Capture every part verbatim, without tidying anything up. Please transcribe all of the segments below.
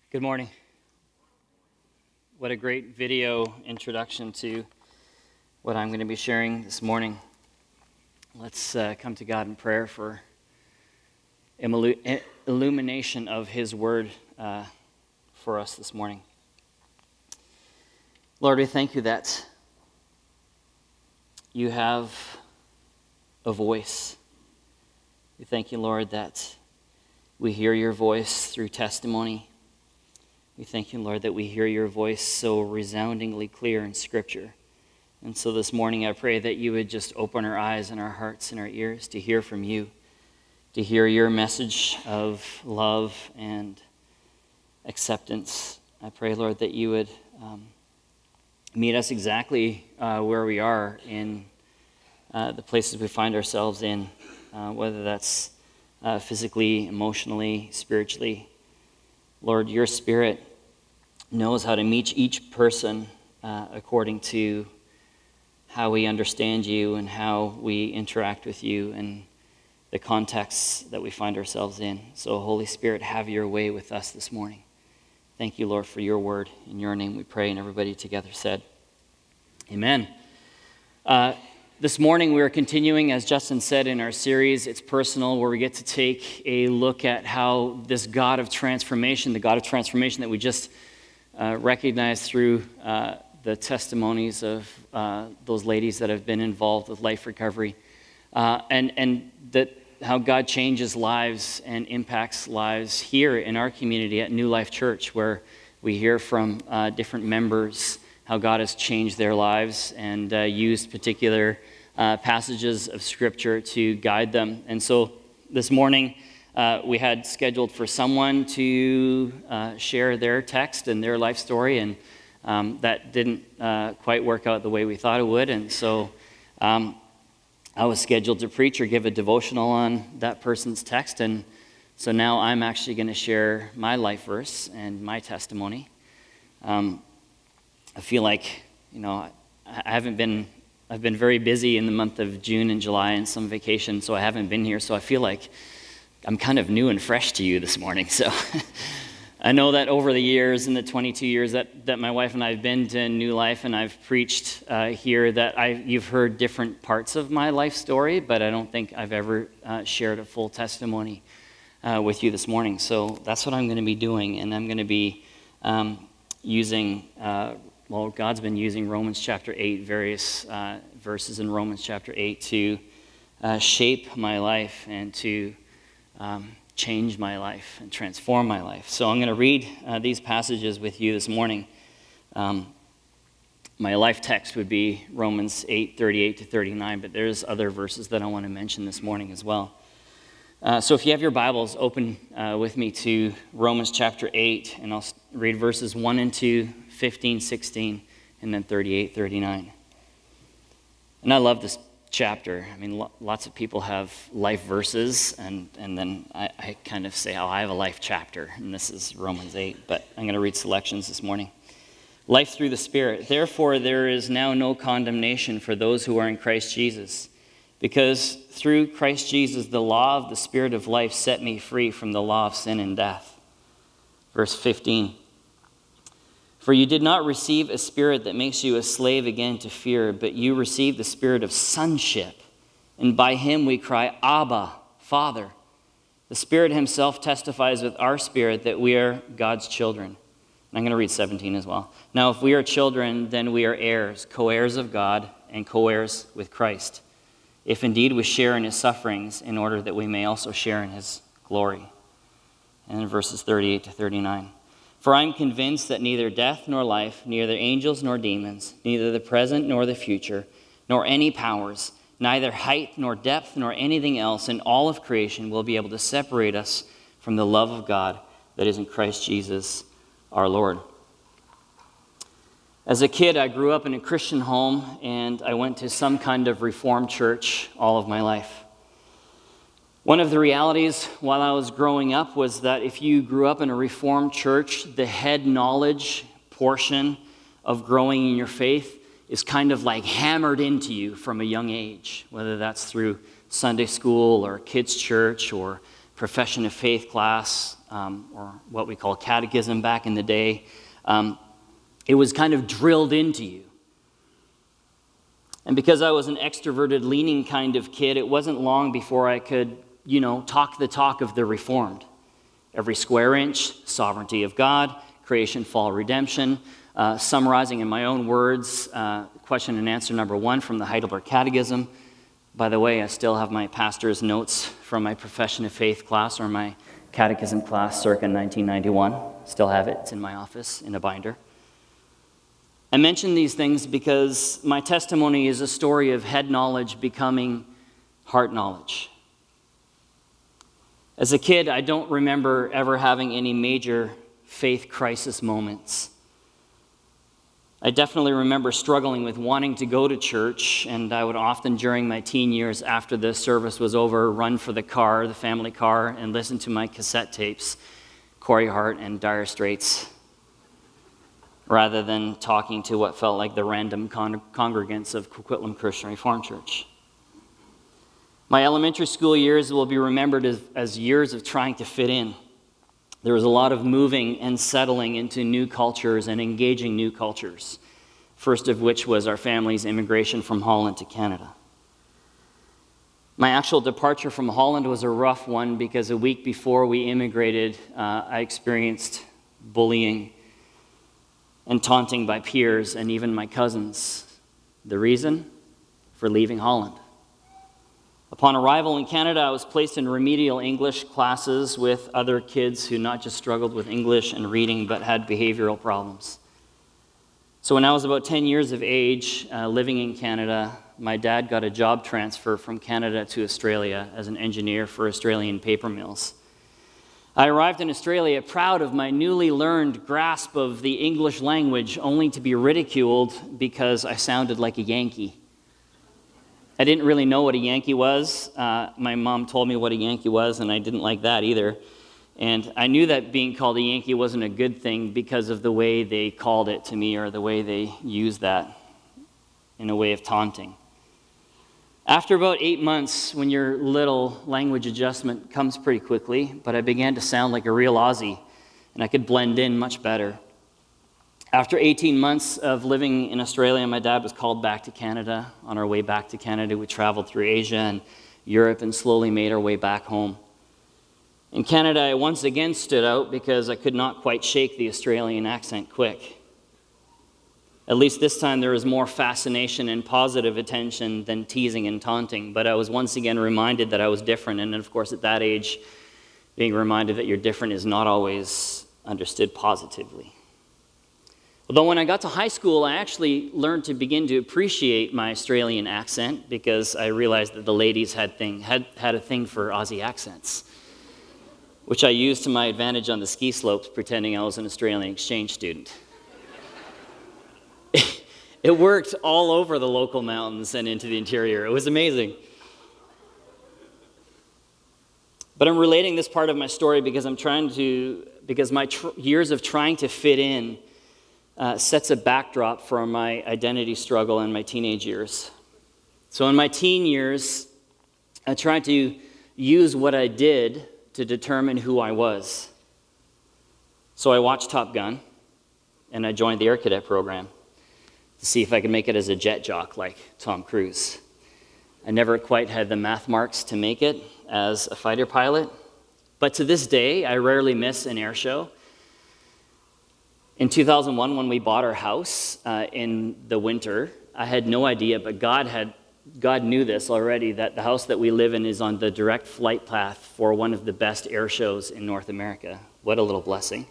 Good morning. What a great video introduction to what I'm going to be sharing this morning. Let's uh, come to God in prayer for illumination of His Word uh, for us this morning. Lord, we thank you that you have a voice. We thank you, Lord, that we hear your voice through testimony. We thank you, Lord, that we hear your voice so resoundingly clear in Scripture. And so this morning I pray that you would just open our eyes and our hearts and our ears to hear from you, to hear your message of love and acceptance. I pray, Lord, that you would um, meet us exactly uh, where we are in uh, the places we find ourselves in, uh, whether that's uh, physically, emotionally, spiritually. Lord, your Spirit knows how to meet each person uh, according to how we understand you and how we interact with you and the contexts that we find ourselves in. So, Holy Spirit, have your way with us this morning. Thank you, Lord, for your word. In your name we pray, and everybody together said, Amen. Uh, this morning we are continuing, as Justin said, in our series, It's Personal, where we get to take a look at how this God of transformation, the God of transformation that we just uh, recognized through uh, the testimonies of uh, those ladies that have been involved with life recovery, uh, and, and that how God changes lives and impacts lives here in our community at New Life Church, where we hear from uh, different members how God has changed their lives and uh, used particular uh, passages of Scripture to guide them. And so this morning, uh, we had scheduled for someone to uh, share their text and their life story, and um, that didn't uh, quite work out the way we thought it would. And so um, I was scheduled to preach or give a devotional on that person's text, and so now I'm actually going to share my life verse and my testimony. Um, I feel like, you know, I haven't been, I've been very busy in the month of June and July and some vacation, so I haven't been here, so I feel like I'm kind of new and fresh to you this morning. So I know that over the years, in the twenty-two years that, that my wife and I have been to New Life and I've preached uh, here, that I you've heard different parts of my life story, but I don't think I've ever uh, shared a full testimony uh, with you this morning. So that's what I'm going to be doing, and I'm going to be um, using... Uh, Well, God's been using Romans chapter eight, various uh, verses in Romans chapter eight to uh, shape my life and to um, change my life and transform my life. So I'm going to read uh, these passages with you this morning. Um, my life text would be Romans eight, thirty-eight to thirty-nine, but there's other verses that I want to mention this morning as well. Uh, so if you have your Bibles, open uh, with me to Romans chapter eight, and I'll read verses one and two, fifteen, sixteen, and then thirty-eight, thirty-nine. And I love this chapter. I mean, lo- lots of people have life verses, and, and then I, I kind of say, oh, I have a life chapter, and this is Romans eight, but I'm going to read selections this morning. Life through the Spirit. Therefore, there is now no condemnation for those who are in Christ Jesus, because through Christ Jesus, the law of the Spirit of life set me free from the law of sin and death. Verse fifteen. For you did not receive a spirit that makes you a slave again to fear, but you received the spirit of sonship, and by him we cry, Abba, Father. The Spirit himself testifies with our spirit that we are God's children. And I'm going to read seventeen as well. Now, if we are children, then we are heirs, co-heirs of God, and co-heirs with Christ, if indeed we share in his sufferings, in order that we may also share in his glory. And in verses thirty-eight to thirty-nine. For I am convinced that neither death nor life, neither angels nor demons, neither the present nor the future, nor any powers, neither height nor depth nor anything else in all of creation will be able to separate us from the love of God that is in Christ Jesus our Lord. As a kid, I grew up in a Christian home, and I went to some kind of Reformed church all of my life. One of the realities while I was growing up was that if you grew up in a Reformed church, the head knowledge portion of growing in your faith is kind of like hammered into you from a young age, whether that's through Sunday school or kids' church or profession of faith class. um, or what we call catechism back in the day, um, it was kind of drilled into you. And because I was an extroverted, leaning kind of kid, it wasn't long before I could, you know, talk the talk of the Reformed. Every square inch, sovereignty of God, creation, fall, redemption. Uh, summarizing in my own words, uh, question and answer number one from the Heidelberg Catechism. By the way, I still have my pastor's notes from my Profession of Faith class or my catechism class circa nineteen ninety-one. Still have it. It's in my office in a binder. I mention these things because my testimony is a story of head knowledge becoming heart knowledge. As a kid, I don't remember ever having any major faith crisis moments. I definitely remember struggling with wanting to go to church, and I would often, during my teen years after the service was over, run for the car, the family car, and listen to my cassette tapes, Corey Hart and Dire Straits, rather than talking to what felt like the random con- congregants of Coquitlam Christian Reformed Church. My elementary school years will be remembered as, as years of trying to fit in. There was a lot of moving and settling into new cultures and engaging new cultures, first of which was our family's immigration from Holland to Canada. My actual departure from Holland was a rough one because a week before we immigrated, uh, I experienced bullying and taunting by peers and even my cousins. The reason? For leaving Holland. Upon arrival in Canada, I was placed in remedial English classes with other kids who not just struggled with English and reading, but had behavioral problems. So when I was about ten years of age, uh, living in Canada, my dad got a job transfer from Canada to Australia as an engineer for Australian paper mills. I arrived in Australia proud of my newly learned grasp of the English language, only to be ridiculed because I sounded like a Yankee. I didn't really know what a Yankee was. Uh, my mom told me what a Yankee was, and I didn't like that either. And I knew that being called a Yankee wasn't a good thing because of the way they called it to me or the way they used that in a way of taunting. After about eight months, when your little language adjustment comes pretty quickly, but I began to sound like a real Aussie, and I could blend in much better. After eighteen months of living in Australia, my dad was called back to Canada. On our way back to Canada, we traveled through Asia and Europe and slowly made our way back home. In Canada, I once again stood out because I could not quite shake the Australian accent quick. At least this time there was more fascination and positive attention than teasing and taunting, but I was once again reminded that I was different, and of course at that age, being reminded that you're different is not always understood positively. Although when I got to high school, I actually learned to begin to appreciate my Australian accent because I realized that the ladies had, thing, had, had a thing for Aussie accents, which I used to my advantage on the ski slopes, pretending I was an Australian exchange student. It worked all over the local mountains and into the interior. It was amazing. But I'm relating this part of my story because I'm trying to, because my tr- years of trying to fit in Uh, sets a backdrop for my identity struggle in my teenage years. So in my teen years, I tried to use what I did to determine who I was. So I watched Top Gun, and I joined the Air Cadet program to see if I could make it as a jet jock like Tom Cruise. I never quite had the math marks to make it as a fighter pilot, but to this day, I rarely miss an air show. In two thousand one, when we bought our house uh, in the winter, I had no idea, but God had God knew this already, that the house that we live in is on the direct flight path for one of the best air shows in North America. What a little blessing.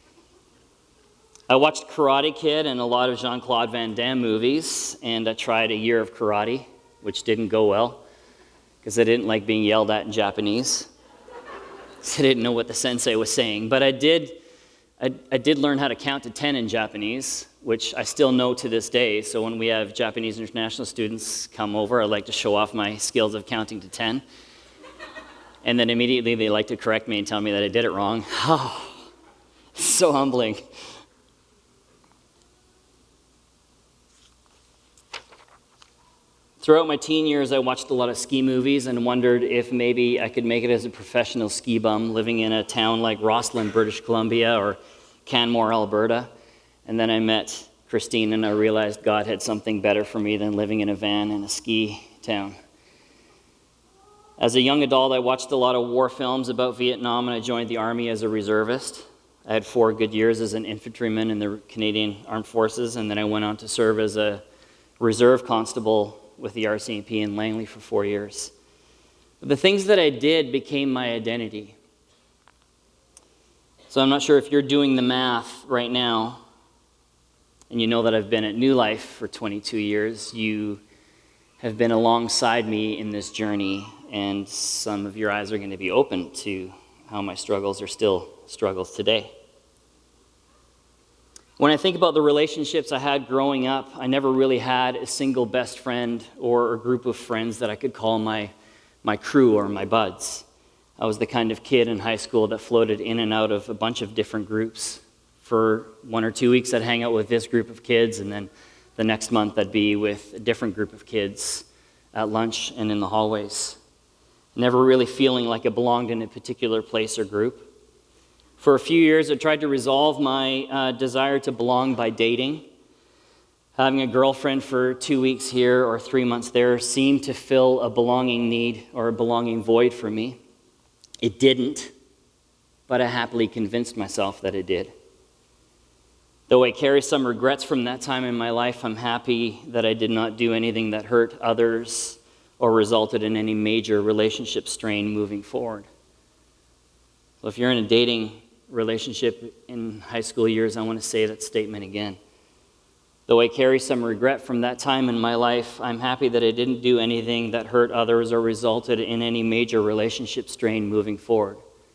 I watched Karate Kid and a lot of Jean-Claude Van Damme movies, and I tried a year of karate, which didn't go well, because I didn't like being yelled at in Japanese. So I didn't know what the sensei was saying, but I did I, I did learn how to count to ten in Japanese, which I still know to this day. So when we have Japanese international students come over, I like to show off my skills of counting to ten. And then immediately they like to correct me and tell me that I did it wrong. Oh, so humbling. Throughout my teen years, I watched a lot of ski movies and wondered if maybe I could make it as a professional ski bum living in a town like Rossland, British Columbia, or Canmore, Alberta. And then I met Christine and I realized God had something better for me than living in a van in a ski town. As a young adult, I watched a lot of war films about Vietnam, and I joined the Army as a reservist. I had four good years as an infantryman in the Canadian Armed Forces, and then I went on to serve as a reserve constable with the R C M P in Langley for four years. But the things that I did became my identity. So I'm not sure if you're doing the math right now, and you know that I've been at New Life for twenty-two years. You have been alongside me in this journey, and some of your eyes are going to be open to how my struggles are still struggles today. When I think about the relationships I had growing up, I never really had a single best friend or a group of friends that I could call my, my crew or my buds. I was the kind of kid in high school that floated in and out of a bunch of different groups. For one or two weeks, I'd hang out with this group of kids, and then the next month I'd be with a different group of kids at lunch and in the hallways. Never really feeling like I belonged in a particular place or group. For a few years, I tried to resolve my uh, desire to belong by dating. Having a girlfriend for two weeks here or three months there seemed to fill a belonging need or a belonging void for me. It didn't, but I happily convinced myself that it did. Though I carry some regrets from that time in my life, I'm happy that I did not do anything that hurt others or resulted in any major relationship strain moving forward. So if you're in a dating relationship in high school years, I want to say that statement again. Though I carry some regret from that time in my life, I'm happy that I didn't do anything that hurt others or resulted in any major relationship strain moving forward.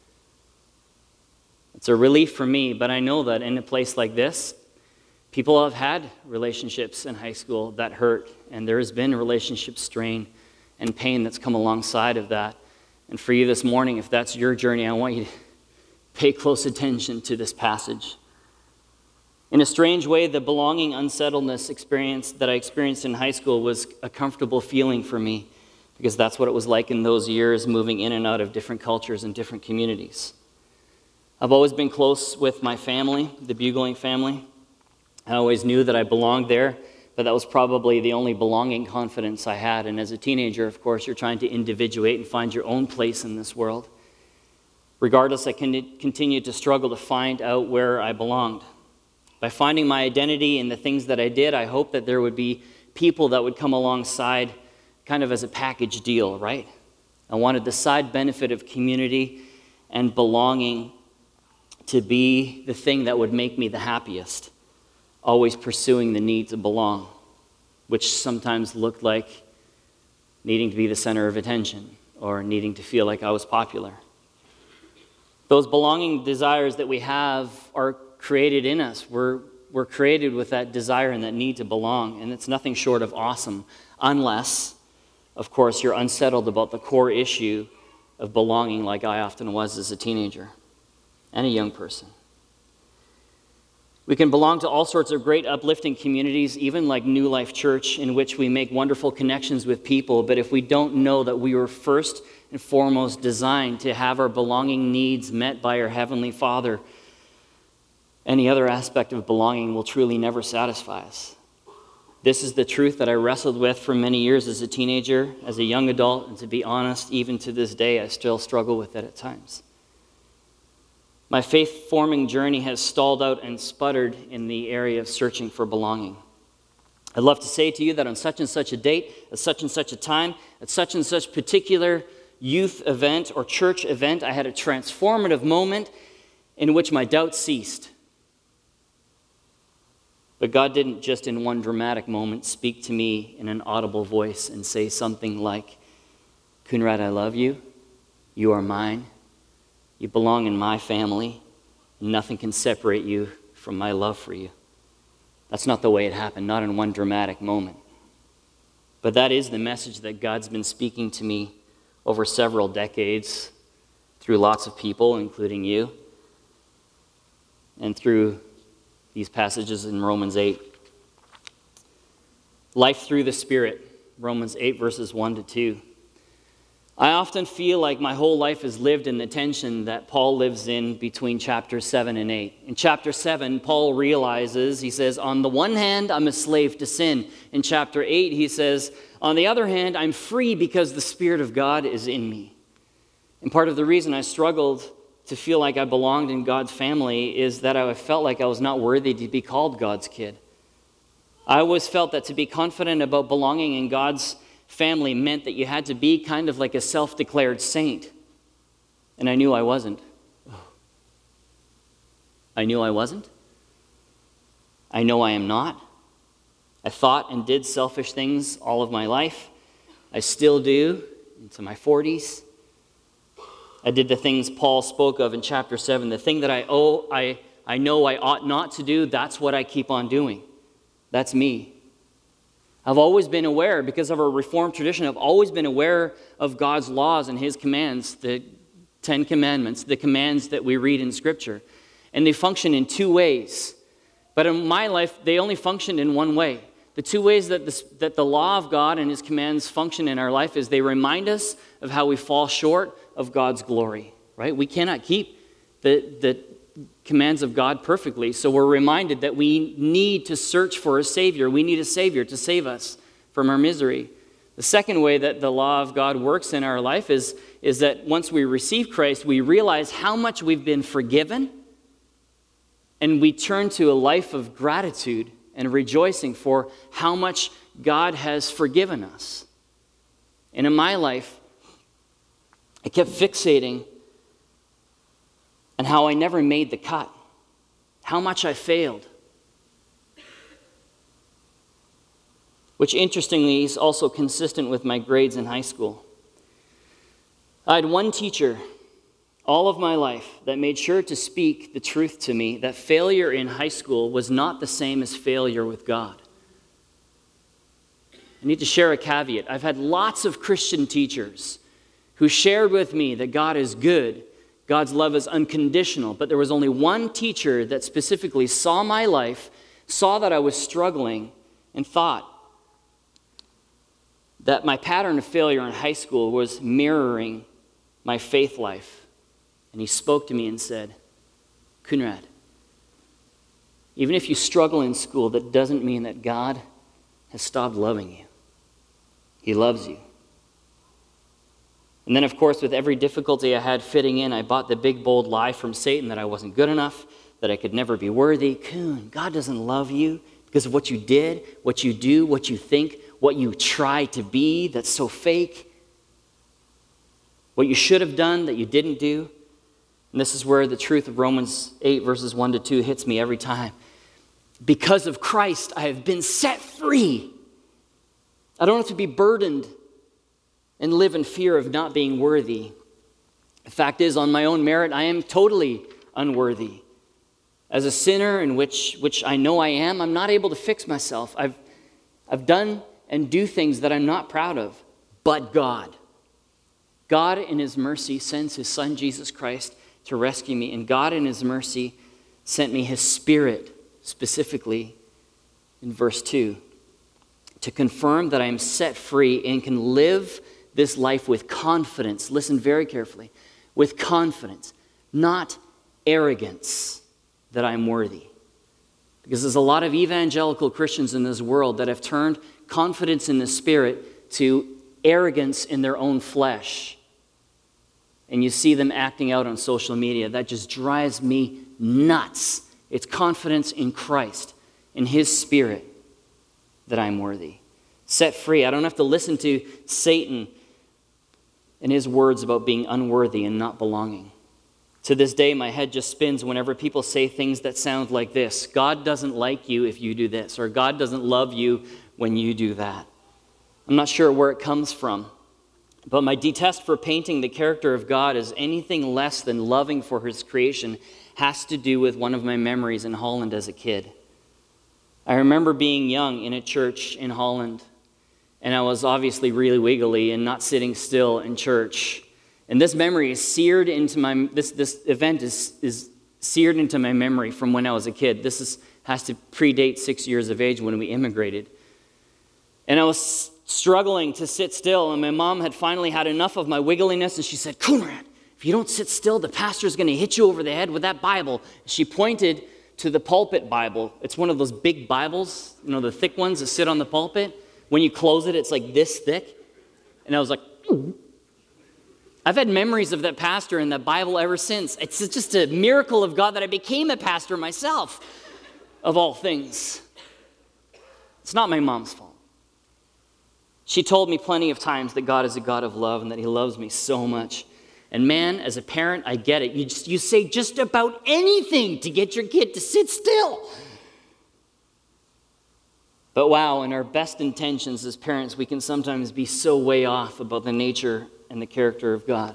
It's a relief for me, but I know that in a place like this, people have had relationships in high school that hurt, and there has been relationship strain and pain that's come alongside of that. And for you this morning, if that's your journey, I want you to pay close attention to this passage. In a strange way, the belonging unsettledness experience that I experienced in high school was a comfortable feeling for me, because that's what it was like in those years, moving in and out of different cultures and different communities. I've always been close with my family, the Bugling family. I always knew that I belonged there, but that was probably the only belonging confidence I had. And as a teenager, of course, you're trying to individuate and find your own place in this world. Regardless, I continued to struggle to find out where I belonged. By finding my identity in the things that I did, I hoped that there would be people that would come alongside kind of as a package deal, right? I wanted the side benefit of community and belonging to be the thing that would make me the happiest, always pursuing the need to belong, which sometimes looked like needing to be the center of attention or needing to feel like I was popular. Those belonging desires that we have are created in us. We're, we're created with that desire and that need to belong, and it's nothing short of awesome, unless, of course, you're unsettled about the core issue of belonging like I often was as a teenager and a young person. We can belong to all sorts of great uplifting communities, even like New Life Church, in which we make wonderful connections with people, but if we don't know that we were first and foremost designed to have our belonging needs met by our Heavenly Father, any other aspect of belonging will truly never satisfy us. This is the truth that I wrestled with for many years as a teenager, as a young adult, and to be honest, even to this day, I still struggle with it at times. My faith-forming journey has stalled out and sputtered in the area of searching for belonging. I'd love to say to you that on such and such a date, at such and such a time, at such and such particular youth event or church event, I had a transformative moment in which my doubts ceased. But God didn't just in one dramatic moment speak to me in an audible voice and say something like, "Conrad, I love you. You are mine. You belong in my family. And nothing can separate you from my love for you." That's not the way it happened, not in one dramatic moment. But that is the message that God's been speaking to me over several decades through lots of people, including you, and through these passages in Romans eight. Life through the Spirit Romans eight, verses one to two. I often feel like my whole life is lived in the tension that Paul lives in between chapters seven and eight. In chapter seven, Paul realizes, he says, on the one hand, I'm a slave to sin. In chapter eight, he says, on the other hand, I'm free because the Spirit of God is in me. And part of the reason I struggled to feel like I belonged in God's family is that I felt like I was not worthy to be called God's kid. I always felt that to be confident about belonging in God's family meant that you had to be kind of like a self-declared saint. And I knew I wasn't. I knew I wasn't. I know I am not. I thought and did selfish things all of my life. I still do into my forties. I did the things Paul spoke of in chapter seven. The thing that I owe, I, I know I ought not to do, that's what I keep on doing. That's me. I've always been aware, because of our Reformed tradition, I've always been aware of God's laws and His commands, the Ten Commandments, the commands that we read in Scripture. And they function in two ways. But in my life, they only function in one way. The two ways that, this, that the law of God and His commands function in our life is they remind us of how we fall short of God's glory, right? We cannot keep the, the commands of God perfectly, so we're reminded that we need to search for a Savior. We need a Savior to save us from our misery. The second way that the law of God works in our life is, is that once we receive Christ, we realize how much we've been forgiven, and we turn to a life of gratitude and rejoicing for how much God has forgiven us. And in my life, I kept fixating on how I never made the cut, how much I failed. Which, interestingly, is also consistent with my grades in high school. I had one teacher all of my life that made sure to speak the truth to me that failure in high school was not the same as failure with God. I need to share a caveat. I've had lots of Christian teachers who shared with me that God is good, God's love is unconditional, but there was only one teacher that specifically saw my life, saw that I was struggling, and thought that my pattern of failure in high school was mirroring my faith life. And he spoke to me and said, Conrad, even if you struggle in school, that doesn't mean that God has stopped loving you. He loves you. And then, of course, with every difficulty I had fitting in, I bought the big, bold lie from Satan that I wasn't good enough, that I could never be worthy. Coon, God doesn't love you because of what you did, what you do, what you think, what you try to be that's so fake, what you should have done that you didn't do. And this is where the truth of Romans eight, verses one to two hits me every time. Because of Christ, I have been set free. I don't have to be burdened and live in fear of not being worthy. The fact is, on my own merit, I am totally unworthy. As a sinner, in which, which I know I am, I'm not able to fix myself. I've, I've done and do things that I'm not proud of. But God, God in His mercy sends His Son, Jesus Christ, to rescue me. And God in His mercy sent me His Spirit, specifically in verse two, to confirm that I am set free and can live this life with confidence. Listen very carefully. With confidence, not arrogance that I'm worthy. Because there's a lot of evangelical Christians in this world that have turned confidence in the Spirit to arrogance in their own flesh. And you see them acting out on social media. That just drives me nuts. It's confidence in Christ, in His Spirit, that I'm worthy. Set free. I don't have to listen to Satan and his words about being unworthy and not belonging. To this day, my head just spins whenever people say things that sound like this. God doesn't like you if you do this, or God doesn't love you when you do that. I'm not sure where it comes from, but my detest for painting the character of God as anything less than loving for His creation has to do with one of my memories in Holland as a kid. I remember being young in a church in Holland, and I was obviously really wiggly and not sitting still in church. And this memory is seared into my, this, this event is, is seared into my memory from when I was a kid. This is, has to predate six years of age when we immigrated. And I was struggling to sit still, and my mom had finally had enough of my wiggliness, and she said, Conrad, if you don't sit still, the pastor's going to hit you over the head with that Bible. She pointed to the pulpit Bible. It's one of those big Bibles, you know, the thick ones that sit on the pulpit. When you close it, it's like this thick. And I was like, ooh. I've had memories of that pastor and that Bible ever since. It's just a miracle of God that I became a pastor myself, of all things. It's not my mom's fault. She told me plenty of times that God is a God of love and that he loves me so much. And man, as a parent, I get it. You, just, you say just about anything to get your kid to sit still. But wow, in our best intentions as parents, we can sometimes be so way off about the nature and the character of God.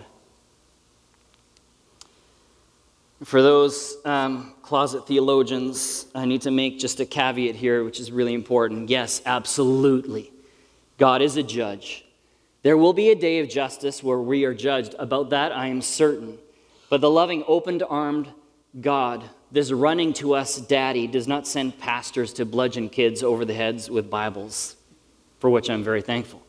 For those um, closet theologians, I need to make just a caveat here, which is really important. Yes, absolutely. God is a judge. There will be a day of justice where we are judged. About that, I am certain. But the loving, open-armed God, this running to us daddy, does not send pastors to bludgeon kids over the heads with Bibles, for which I'm very thankful.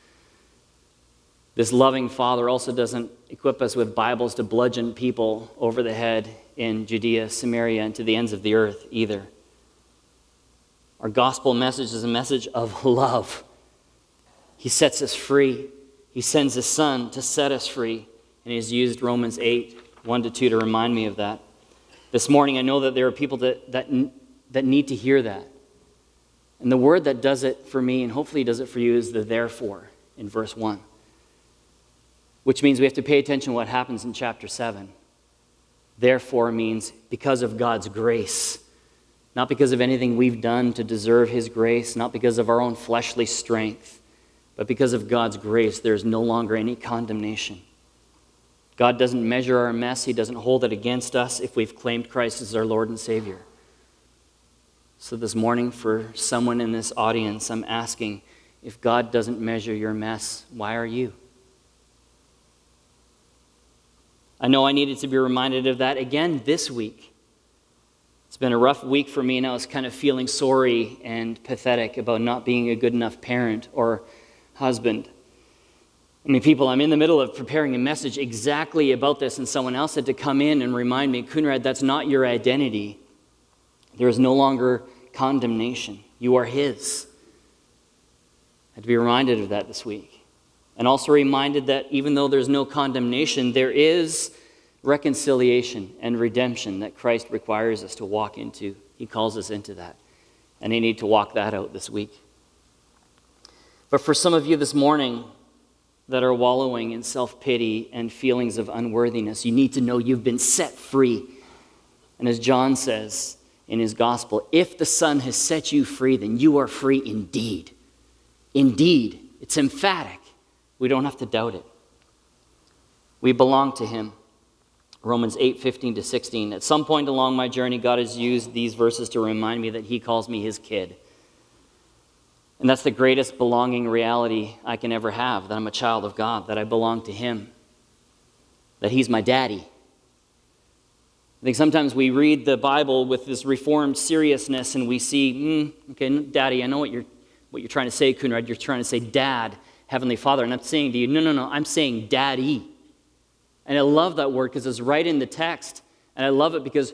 This loving Father also doesn't equip us with Bibles to bludgeon people over the head in Judea, Samaria, and to the ends of the earth either. Our gospel message is a message of love. He sets us free. He sends his Son to set us free. And he's used Romans eight, one to two to remind me of that. This morning, I know that there are people that, that, that need to hear that. And the word that does it for me, and hopefully does it for you, is the therefore in verse one. Which means we have to pay attention to what happens in chapter seven. Therefore means because of God's grace. Not because of anything we've done to deserve his grace, not because of our own fleshly strength, but because of God's grace, there is no longer any condemnation. God doesn't measure our mess. He doesn't hold it against us if we've claimed Christ as our Lord and Savior. So this morning, for someone in this audience, I'm asking, if God doesn't measure your mess, why are you? I know I needed to be reminded of that again this week. It's been a rough week for me, and I was kind of feeling sorry and pathetic about not being a good enough parent or husband. I mean, people, I'm in the middle of preparing a message exactly about this, and someone else had to come in and remind me, Conrad, that's not your identity. There is no longer condemnation. You are his. I had to be reminded of that this week. And also reminded that even though there's no condemnation, there is reconciliation and redemption that Christ requires us to walk into. He calls us into that. And I need to walk that out this week. But for some of you this morning that are wallowing in self-pity and feelings of unworthiness, you need to know you've been set free. And as John says in his gospel, if the Son has set you free, then you are free indeed. Indeed. It's emphatic. We don't have to doubt it. We belong to him. Romans eight, fifteen to sixteen. At some point along my journey, God has used these verses to remind me that he calls me his kid. And that's the greatest belonging reality I can ever have, that I'm a child of God, that I belong to him, that he's my daddy. I think sometimes we read the Bible with this reformed seriousness and we see, mm, okay, daddy, I know what you're, what you're trying to say, Conrad. You're trying to say dad, Heavenly Father. And I'm saying to you, no, no, no, I'm saying daddy. And I love that word because it's right in the text. And I love it because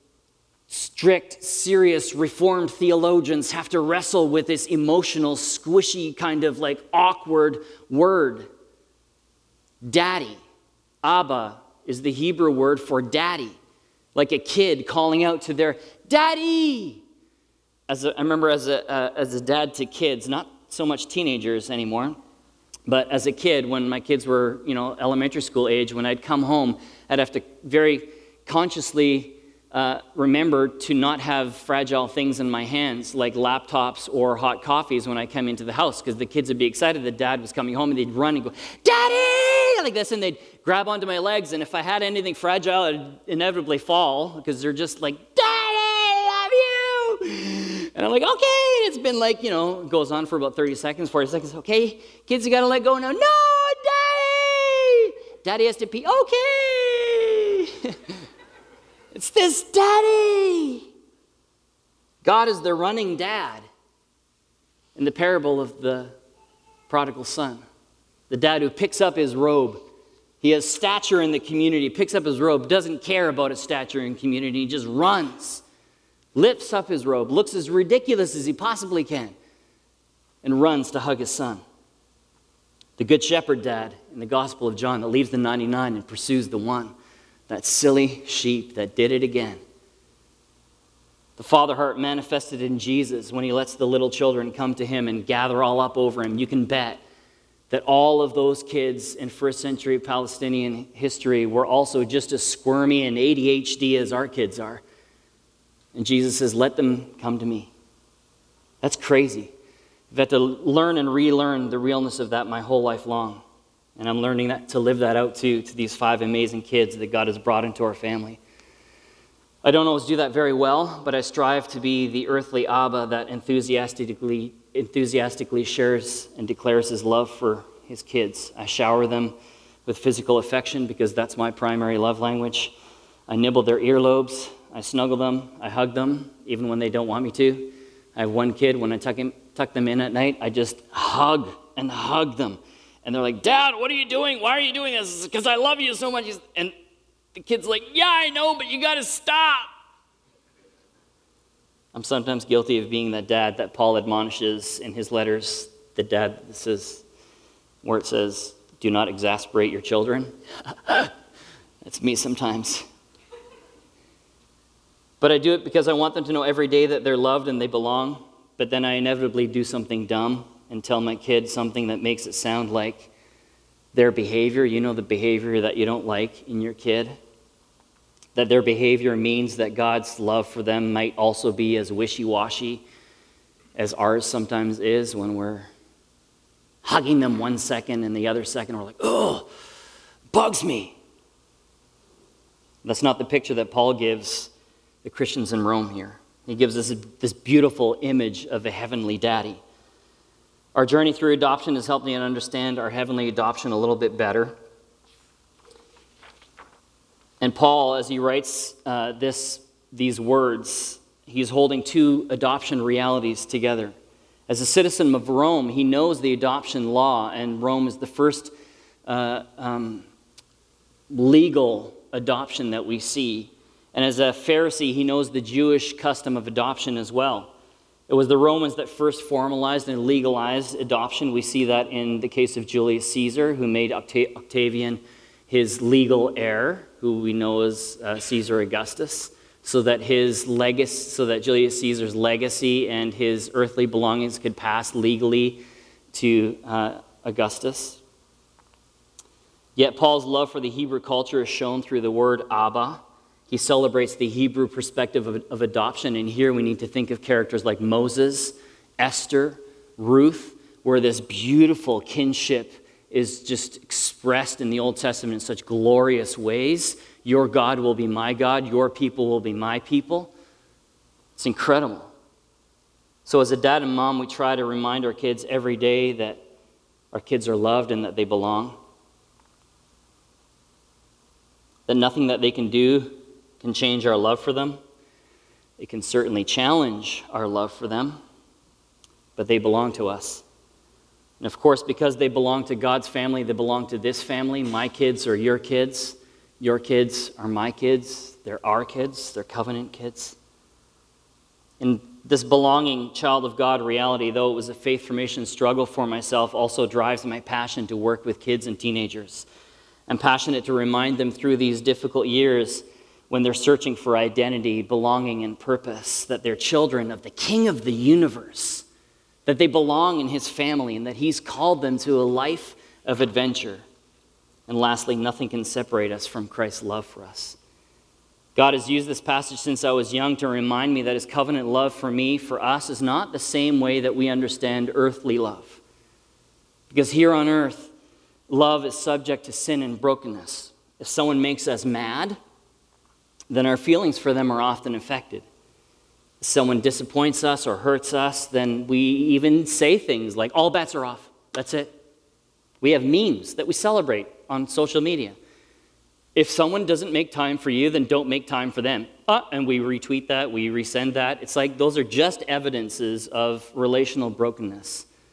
strict, serious, reformed theologians have to wrestle with this emotional, squishy, kind of like awkward word. Daddy. Abba is the Hebrew word for daddy. Like a kid calling out to their daddy. As a, I remember as a, uh, as a dad to kids, not so much teenagers anymore, but as a kid, when my kids were, you know, elementary school age, when I'd come home, I'd have to very consciously uh, remember to not have fragile things in my hands, like laptops or hot coffees when I come into the house, because the kids would be excited that Dad was coming home, and they'd run and go, Daddy! Like this, and they'd grab onto my legs, and if I had anything fragile, I'd inevitably fall, because they're just like, Daddy, love you! And I'm like, okay, and it's been like, you know, it goes on for about thirty seconds, forty seconds. Okay, kids, you gotta let go now. No, Daddy! Daddy has to pee. Okay! It's this daddy. God is the running dad in the parable of the prodigal son. The dad who picks up his robe. He has stature in the community, picks up his robe, doesn't care about his stature in community, he just runs, lifts up his robe, looks as ridiculous as he possibly can, and runs to hug his son. The good shepherd dad in the Gospel of John that leaves the ninety-nine and pursues the one, that silly sheep that did it again. The father heart manifested in Jesus when he lets the little children come to him and gather all up over him. You can bet that all of those kids in first century Palestinian history were also just as squirmy and A D H D as our kids are. And Jesus says, let them come to me. That's crazy. I've had to learn and relearn the realness of that my whole life long. And I'm learning that to live that out too, to these five amazing kids that God has brought into our family. I don't always do that very well, but I strive to be the earthly Abba that enthusiastically, enthusiastically shares and declares his love for his kids. I shower them with physical affection because that's my primary love language. I nibble their earlobes. I snuggle them. I hug them, even when they don't want me to. I have one kid, when I tuck, him, tuck them in at night, I just hug and hug them. And they're like, Dad, what are you doing? Why are you doing this? Because I love you so much. And the kid's like, yeah, I know, but you got to stop. I'm sometimes guilty of being that dad that Paul admonishes in his letters, the dad that says, where it says, do not exasperate your children. That's me sometimes. But I do it because I want them to know every day that they're loved and they belong, but then I inevitably do something dumb and tell my kid something that makes it sound like their behavior, you know, the behavior that you don't like in your kid, that their behavior means that God's love for them might also be as wishy-washy as ours sometimes is when we're hugging them one second and the other second we're like, oh, bugs me. That's not the picture that Paul gives the Christians in Rome here. He gives us this beautiful image of a heavenly daddy. Our journey through adoption has helped me understand our heavenly adoption a little bit better. And Paul, as he writes uh, this, these words, he's holding two adoption realities together. As a citizen of Rome, he knows the adoption law, and Rome is the first uh, um, legal adoption that we see. And as a Pharisee, he knows the Jewish custom of adoption as well. It was the Romans that first formalized and legalized adoption. We see that in the case of Julius Caesar, who made Octa- Octavian his legal heir, who we know as uh, Caesar Augustus, so that his legacy, so that Julius Caesar's legacy and his earthly belongings could pass legally to uh, Augustus. Yet Paul's love for the Hebrew culture is shown through the word Abba. He celebrates the Hebrew perspective of, of adoption, and here we need to think of characters like Moses, Esther, Ruth, where this beautiful kinship is just expressed in the Old Testament in such glorious ways. Your God will be my God, your people will be my people. It's incredible. So as a dad and mom, we try to remind our kids every day that our kids are loved and that they belong. That nothing that they can do can change our love for them. It can certainly challenge our love for them, but they belong to us. And of course, because they belong to God's family, they belong to this family. My kids are your kids. Your kids are my kids. They're our kids. They're covenant kids. And this belonging child of God reality, though it was a faith formation struggle for myself, also drives my passion to work with kids and teenagers. I'm passionate to remind them through these difficult years when they're searching for identity, belonging, and purpose, that they're children of the King of the universe, that they belong in his family, and that he's called them to a life of adventure. And lastly, nothing can separate us from Christ's love for us. God has used this passage since I was young to remind me that his covenant love for me, for us, is not the same way that we understand earthly love. Because here on earth, love is subject to sin and brokenness. If someone makes us mad, then our feelings for them are often affected. If someone disappoints us or hurts us, then we even say things like, all bets are off. That's it. We have memes that we celebrate on social media. If someone doesn't make time for you, then don't make time for them. Uh, and we retweet that, we resend that. It's like those are just evidences of relational brokenness.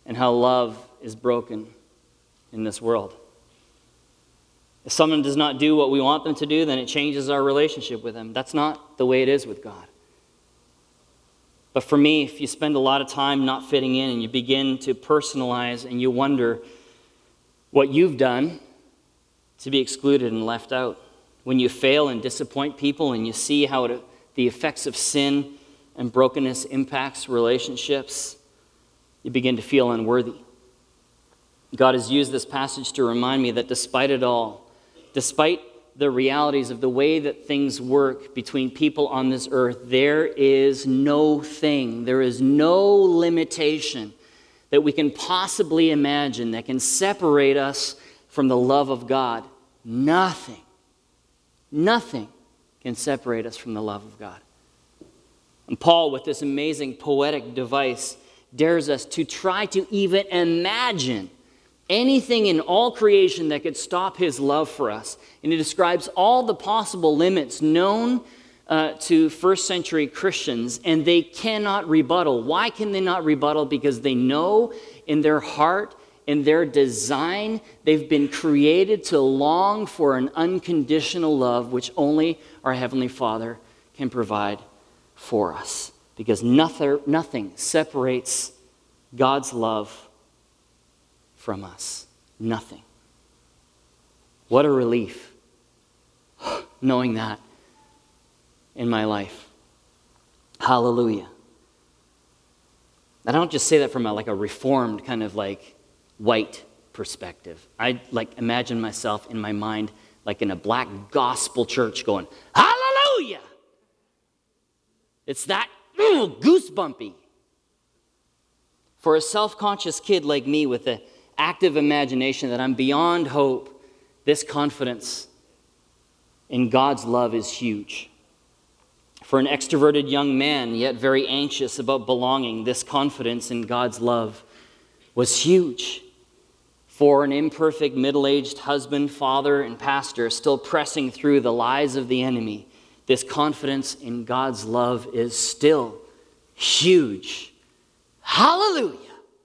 and how love is broken in this world. If someone does not do what we want them to do, then it changes our relationship with them. That's not the way it is with God. But for me, if you spend a lot of time not fitting in and you begin to personalize and you wonder what you've done to be excluded and left out, when you fail and disappoint people and you see how it, the effects of sin and brokenness impacts relationships, you begin to feel unworthy. God has used this passage to remind me that despite it all, despite the realities of the way that things work between people on this earth, there is no thing, there is no limitation that we can possibly imagine that can separate us from the love of God. Nothing, nothing can separate us from the love of God. And Paul, with this amazing poetic device, dares us to try to even imagine anything in all creation that could stop his love for us. And he describes all the possible limits known uh, to first century Christians, and they cannot rebuttal. Why can they not rebuttal? Because they know in their heart, in their design, they've been created to long for an unconditional love which only our Heavenly Father can provide for us. Because nothing, nothing separates God's love from us. Nothing. What a relief knowing that in my life. Hallelujah. I don't just say that from a, like a reformed kind of like white perspective. I like imagine myself in my mind like in a black gospel church going, hallelujah! It's that ooh, goosebumpy. For a self-conscious kid like me with an active imagination that I'm beyond hope, this confidence in God's love is huge. For an extroverted young man, yet very anxious about belonging, this confidence in God's love was huge. For an imperfect middle-aged husband, father, and pastor still pressing through the lies of the enemy, this confidence in God's love is still huge. Hallelujah.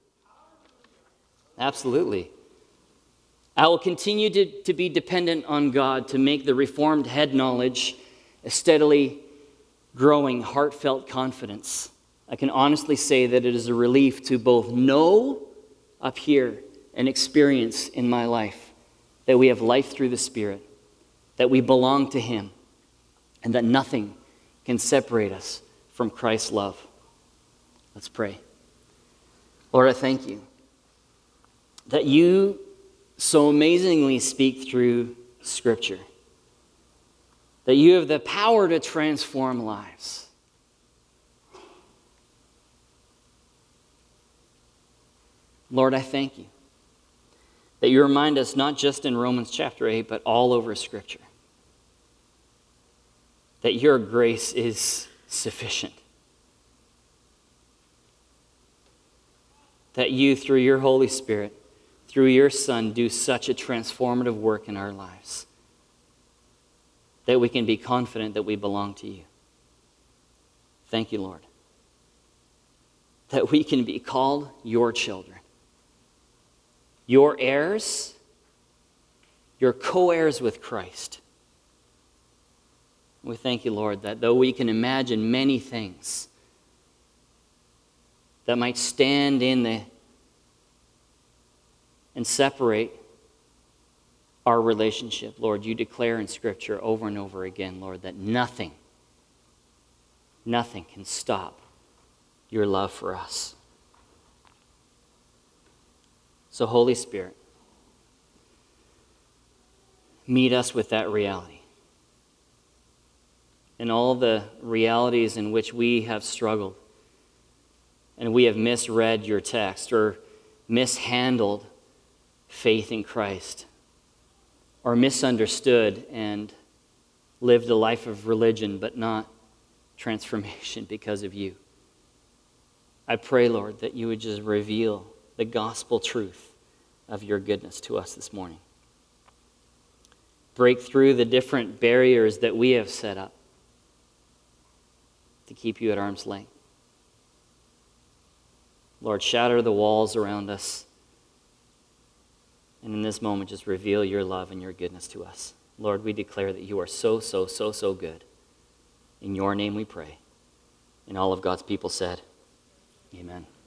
Absolutely. I will continue to, to be dependent on God to make the reformed head knowledge a steadily growing heartfelt confidence. I can honestly say that it is a relief to both know up here and experience in my life that we have life through the Spirit, that we belong to Him, and that nothing can separate us from Christ's love. Let's pray. Lord, I thank you that you so amazingly speak through Scripture, that you have the power to transform lives. Lord, I thank you that you remind us not just in Romans chapter eight, but all over Scripture, that your grace is sufficient. That you, through your Holy Spirit, through your Son, do such a transformative work in our lives that we can be confident that we belong to you. Thank you, Lord, that we can be called your children, your heirs, your co-heirs with Christ. We thank you, Lord, that though we can imagine many things that might stand in the and separate our relationship, Lord, you declare in Scripture over and over again, Lord, that nothing, nothing can stop your love for us. So, Holy Spirit, meet us with that reality. And all the realities in which we have struggled and we have misread your text or mishandled faith in Christ, or misunderstood and lived a life of religion but not transformation because of you. I pray, Lord, that you would just reveal the gospel truth of your goodness to us this morning. Break through the different barriers that we have set up to keep you at arm's length. Lord, shatter the walls around us. And in this moment, just reveal your love and your goodness to us. Lord, we declare that you are so, so, so, so good. In your name we pray. And all of God's people said, amen.